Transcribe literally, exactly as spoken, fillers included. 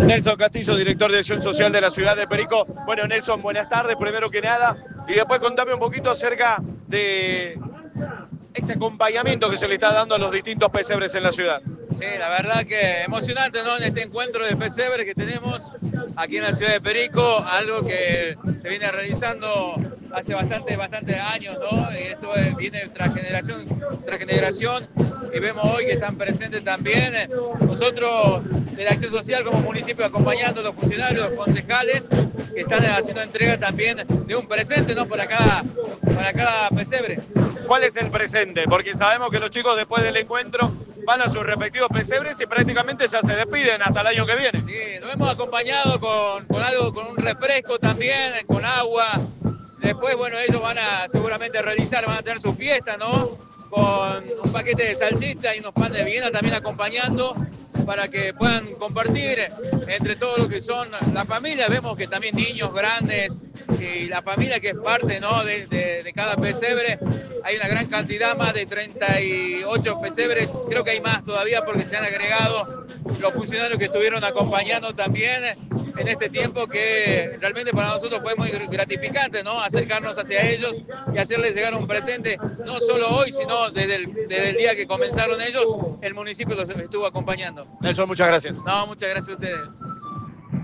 Nelson Castillo, director de Acción Social de la ciudad de Perico. Bueno, Nelson, buenas tardes, primero que nada. Y después contame un poquito acerca de este acompañamiento que se le está dando a los distintos pesebres en la ciudad. Sí, la verdad que emocionante, ¿no? En este encuentro de pesebre que tenemos aquí en la ciudad de Perico, algo que se viene realizando hace bastante, bastante años, ¿no? Y esto viene tras generación, tras generación, y vemos hoy que están presentes también nosotros de la Acción Social como municipio acompañando a los funcionarios, los concejales, que están haciendo entrega también de un presente, ¿no? Para cada, para cada pesebre. ¿Cuál es el presente? Porque sabemos que los chicos después del encuentro van a sus respectivos pesebres y prácticamente ya se despiden hasta el año que viene. Sí, nos hemos acompañado con, con algo, con un refresco también, con agua. Después, bueno, ellos van a seguramente realizar, van a tener su fiesta, ¿no? Con un paquete de salchicha y unos panes de Viena también acompañando para que puedan compartir entre todo lo que son la familia. Vemos que también niños, grandes y la familia que es parte, ¿no? de, de, de cada pesebre. Hay una gran cantidad, más de treinta y ocho pesebres, creo que hay más todavía porque se han agregado los funcionarios que estuvieron acompañando también en este tiempo, que realmente para nosotros fue muy gratificante, ¿no? Acercarnos hacia ellos y hacerles llegar un presente, no solo hoy, sino desde el, desde el día que comenzaron ellos, el municipio los estuvo acompañando. Nelson, muchas gracias. No, muchas gracias a ustedes.